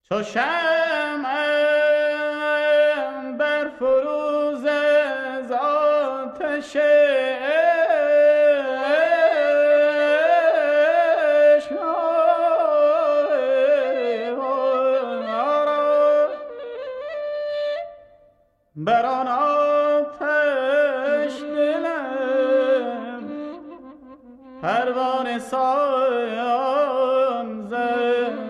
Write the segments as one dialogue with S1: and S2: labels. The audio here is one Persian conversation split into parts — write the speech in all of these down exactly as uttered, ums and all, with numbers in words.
S1: چو شمعم بر فروز از آتش عشق بر آن آتش دلم پروانه سان زد.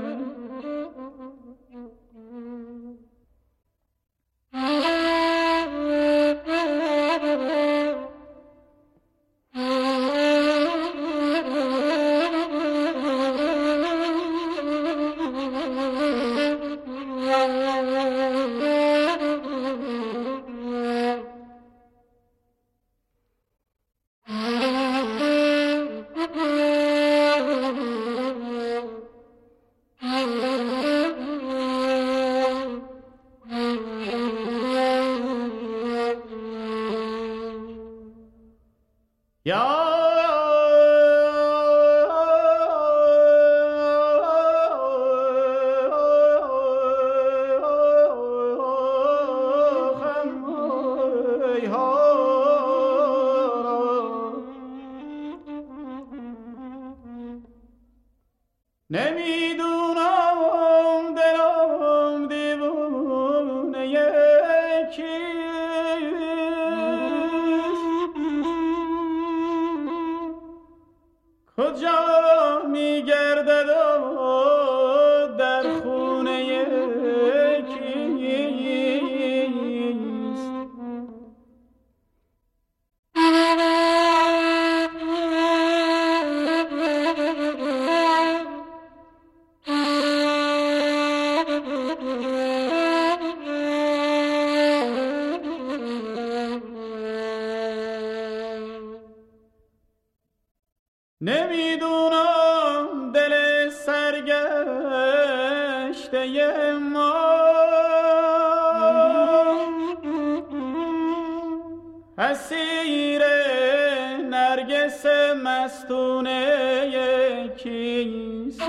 S1: نمیدونم دلم دیوونه یکیست، کجا میگردد و در خونه یکیست. نمیدونم دل سرگشته ما اسیر نرگس مستونه کیست.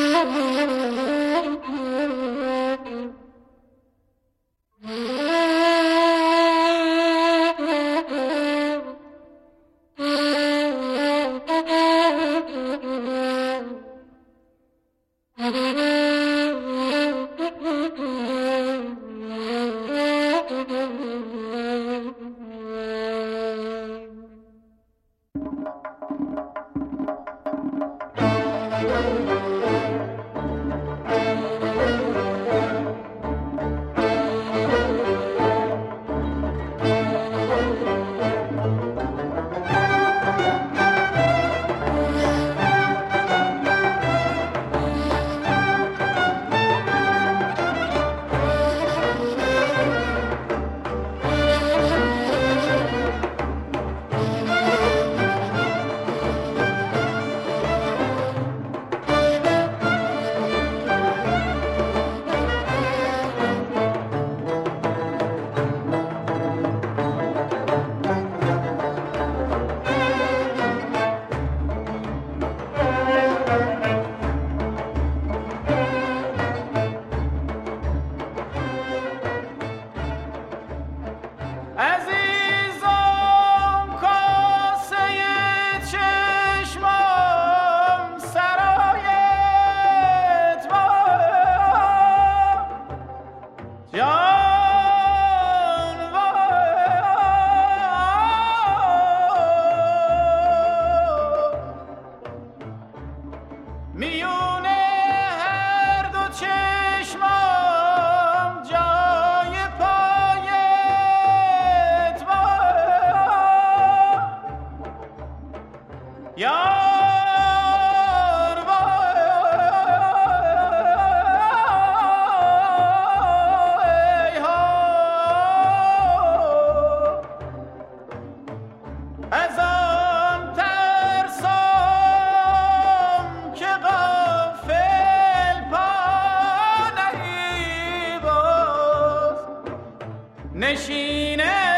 S1: نشینه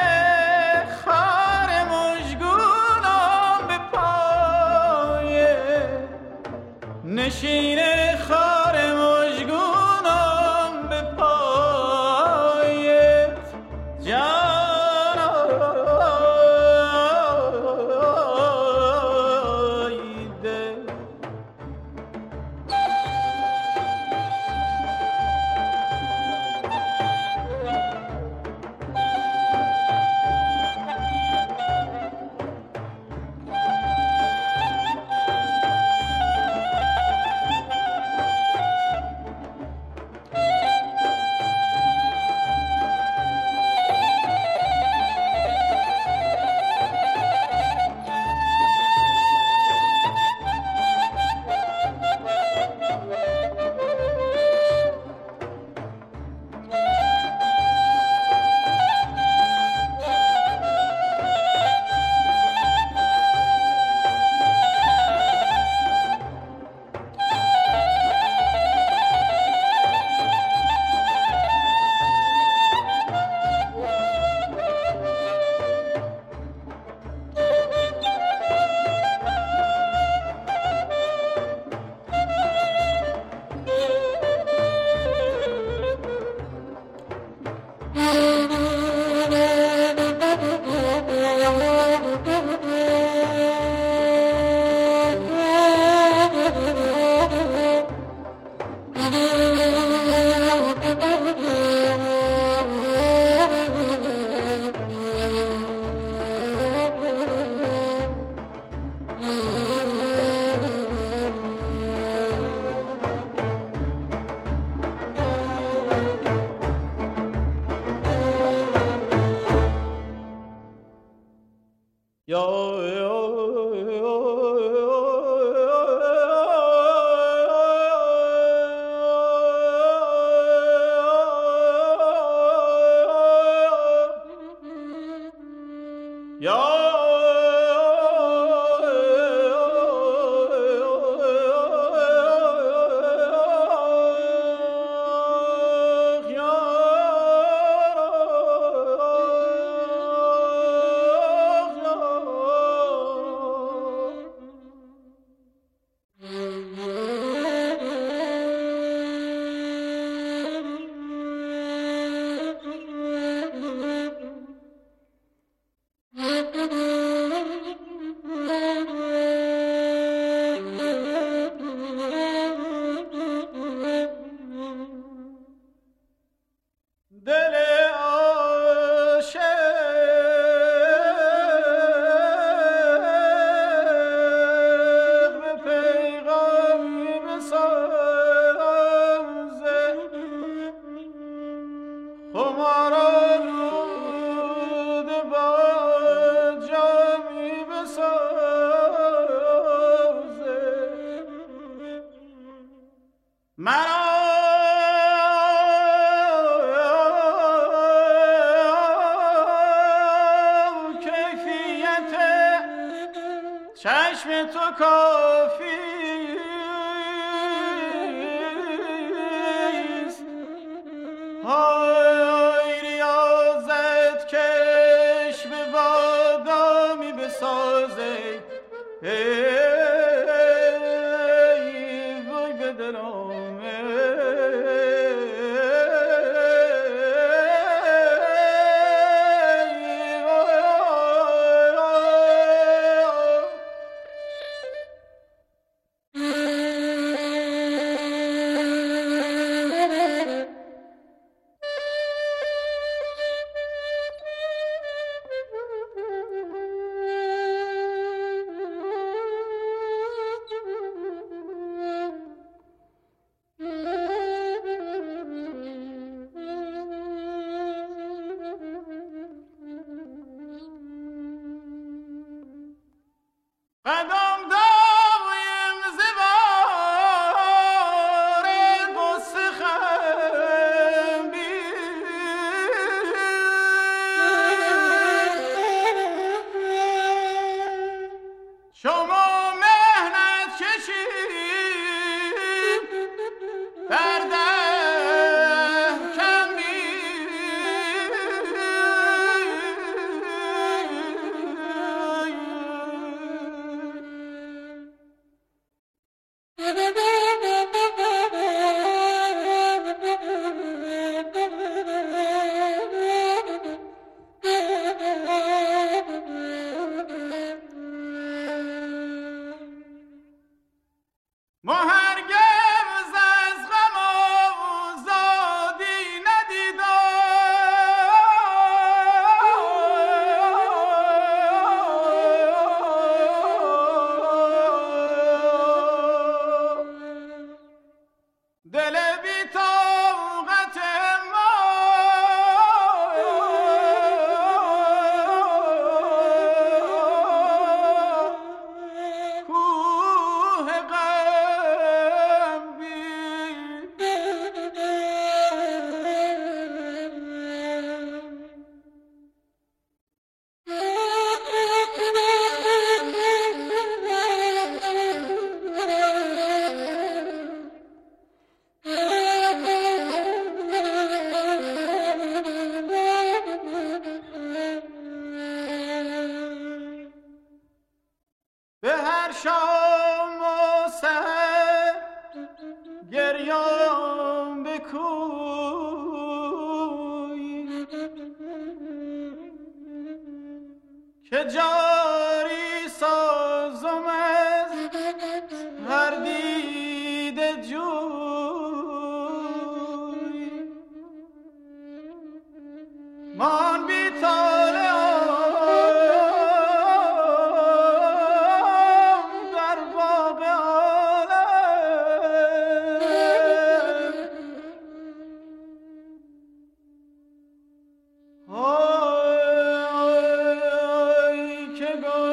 S1: خار مژگونم به پایه، نشینه خار مژگونم چشم تو کافی است، های ریاضت کش به بادامی بسازه، ای وای به دلم قدم داویم زبار قصه خنبی شما مهنت کشید در ده کمی ما هرگز از غم آزادی ندیدم، دل بی طاقت ما کوه غم بی به هر شام و سحر گریام بکوی که جاری سازم از هر دیده جوی من بی طالع در باغ عالم، آی که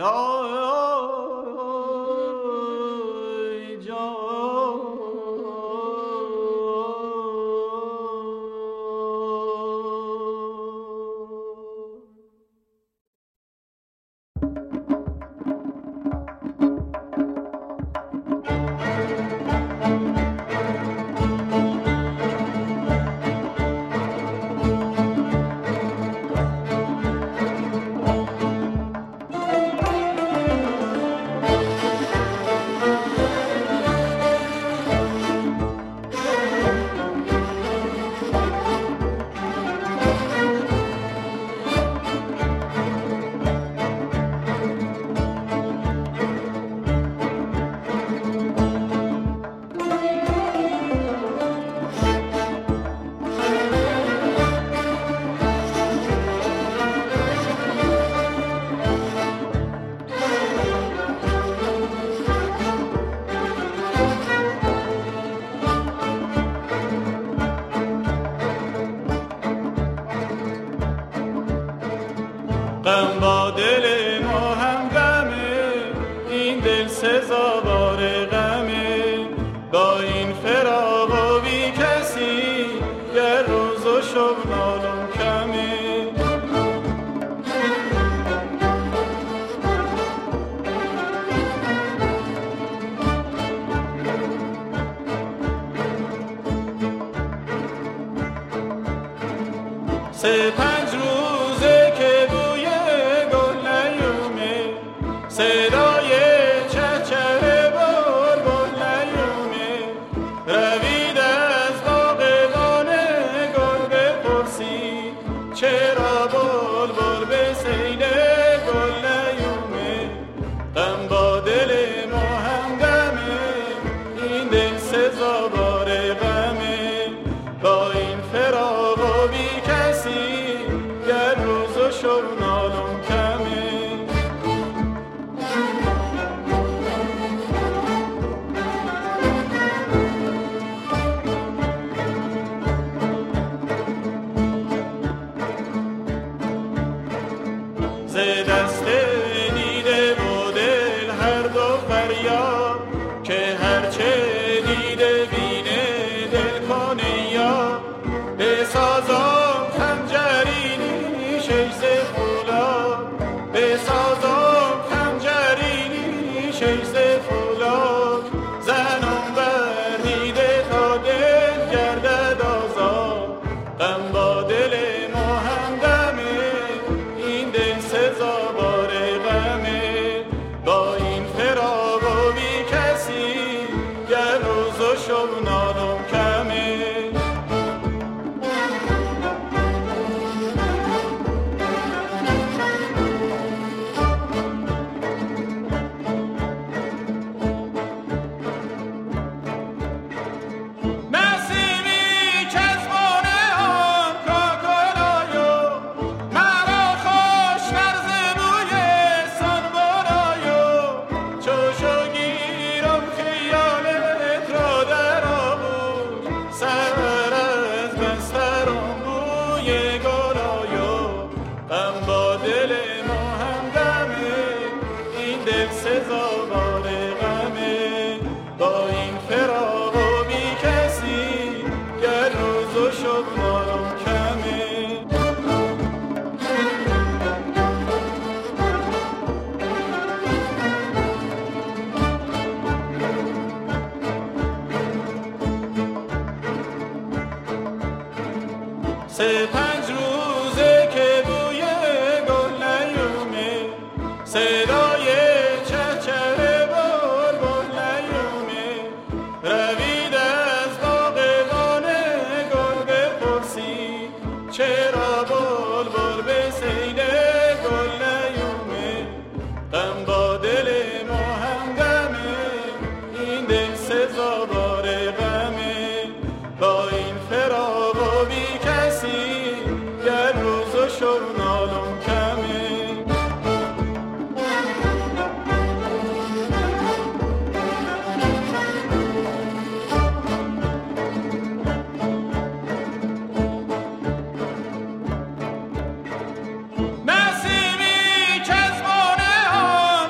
S1: غم با دل ما هم غمه، این دل سزاوار غمه. با این فراق و بی کسی، گر روز و شب نالم کمه. سه پنج روزه که بوی گل نیومه، صدای چهچه بلبل نیومه. روید از باغبان گل بپرسید، چرا بلبل به سیل گل نیومه. غم با دل ما هم غمه، این دل سزاوار غمه. با این فراق و بی کسی، گر روز و شب نالم کمه. ز دست دیده و دل هر دو فریاد، که هرچه دیده بینه دل کنه یاد. بسازم خنجرینی شیز فولاد، بسازم خنجرینی شیز فولاد. زنم بر دیده تا دل گردد آزاد. غم با دل ما هم غمه، این دل سزاوار غمه. با این فراق و بی کسی، گر روز و شب نالم کمه. سه پنج روزه که بوی گل نیومه، صدای چهچه بلبل نیومه. روید از باغبان گل بپرسید، چرا بلبل به سیل گل نیومه. غم با دل ما هم غمه، این دل سزاوار غمه. با این فراق و بی کسی، گر روز و شب نالم کمه. نسیمی که از بانه ها